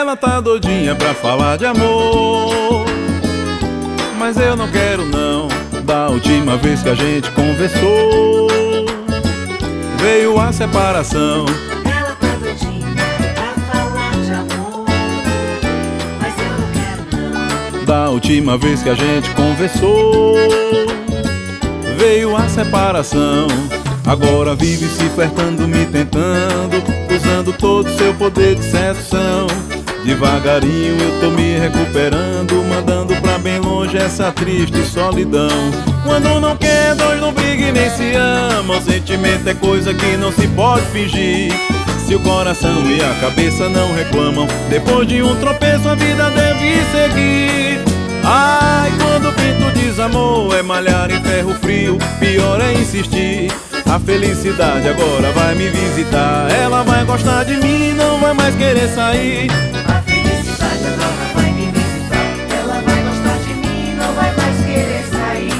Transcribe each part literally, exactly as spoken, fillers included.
Ela tá doidinha pra falar de amor, mas eu não quero não. Da última vez que a gente conversou, veio a separação. Ela tá doidinha pra falar de amor, mas eu não quero não. Da última vez que a gente conversou, veio a separação. Agora vive se flertando, me tentando, usando todo o seu poder de sedução. Devagarinho eu tô me recuperando, mandando pra bem longe essa triste solidão. Quando não quer, dois não brigam e nem se amam. O sentimento é coisa que não se pode fingir. Se o coração e a cabeça não reclamam, depois de um tropeço a vida deve seguir. Ai, quando o pinto diz amor, é malhar em ferro frio, pior é insistir. A felicidade agora vai me visitar, ela vai gostar de mim, não vai mais querer sair. A felicidade agora vai me visitar, ela vai gostar de mim, não vai mais querer sair.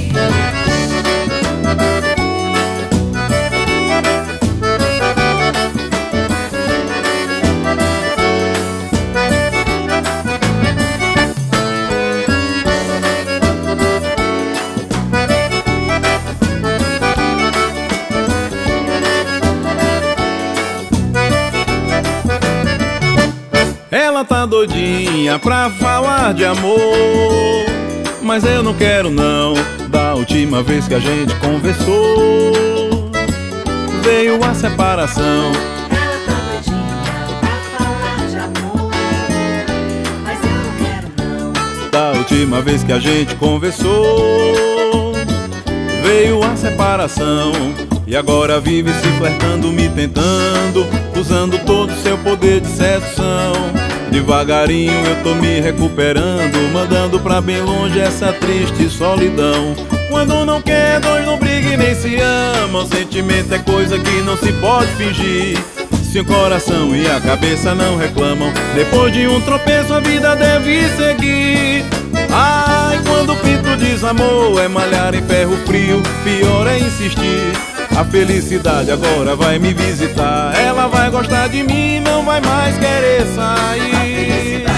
Ela tá doidinha pra falar de amor, mas eu não quero não. Da última vez que a gente conversou, veio a separação. Ela tá doidinha pra falar de amor, mas eu não quero não. Da última vez que a gente conversou, veio a separação. E agora vive se flertando, me tentando, usando todo o seu poder de sedução. Devagarinho eu tô me recuperando, mandando pra bem longe essa triste solidão. Quando não quer, dois não brigam e nem se amam. O sentimento é coisa que não se pode fingir. Se o coração e a cabeça não reclamam, depois de um tropeço a vida deve seguir. Ai, quando o pinto diz amor, é malhar em ferro frio, pior é insistir. A felicidade agora vai me visitar, ela vai gostar de mim, não vai mais querer sair.